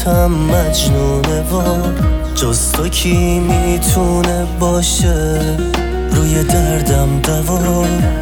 حالتم مجنونه و جز تو کی میتونه باشه روی دردم دوا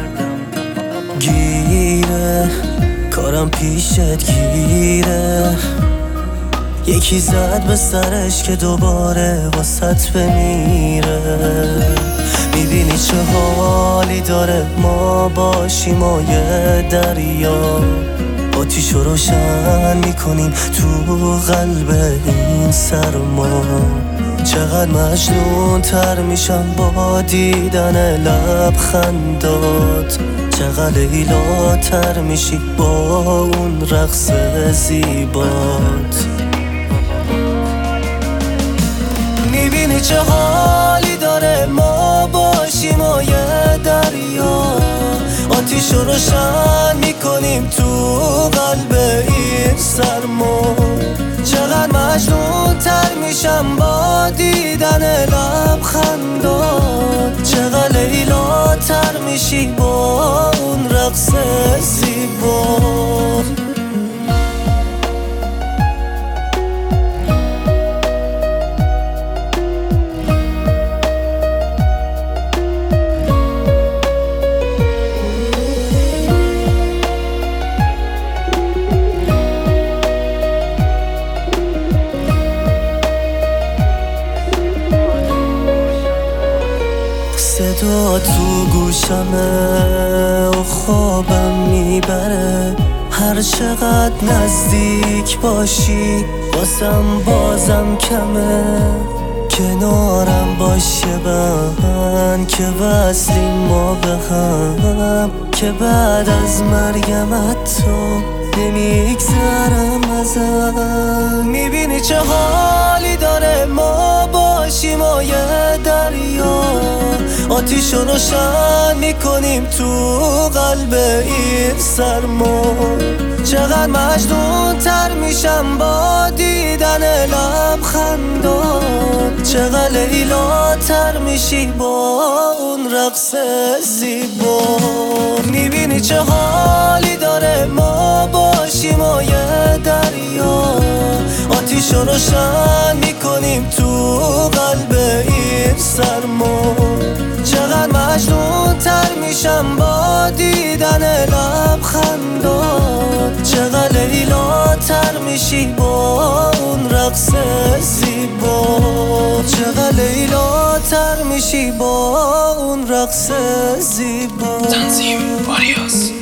گیره کارم پیشت گیره یکی زد به سرش که دوباره واسط بمیره میبینی چه حالی داره ما باشیم و یه دریا آتیش رو روشن میکنیم تو قلب این سرما چقدر مجنون تر میشم با دیدن لبخندات چقدر لیلا تر میشی با اون رقص زیبات میبینی چه حالی داره ما باشیم و یه دریا آتیش رو روشن میکنیم تو قلب این سرما چقدر مجنون تر میشم با دیدن لبخندات چقدر لیلا تر میشی با اون رقص زیبات صدا تو گوشمه و خوابم میبره هر چقدر نزدیک باشی واسم بازم کمه کنارم باشه من که وصلیم ما به هم که بعد از مرگم حتی نمیگذرم ازم میبینی چه حالی داره ما باشیم و یه دریا آتیش رو روشن میکنیم تو قلب این سرما چقدر مجنون تر میشم با دیدن لبخندات چقدر لیلا تر میشی با اون رقص زیبا میبینی چه حالی داره ما باشیم و یه دریا آتیش رو روشن میکنیم تو قلب این سرما چقدر مجنون تر میشم با دیدن لبخندات چقدر لیلا تر میشی با اون رقص زیبا چقدر لیلا تر میشی با اون رقص زیبا تنظیم واریاس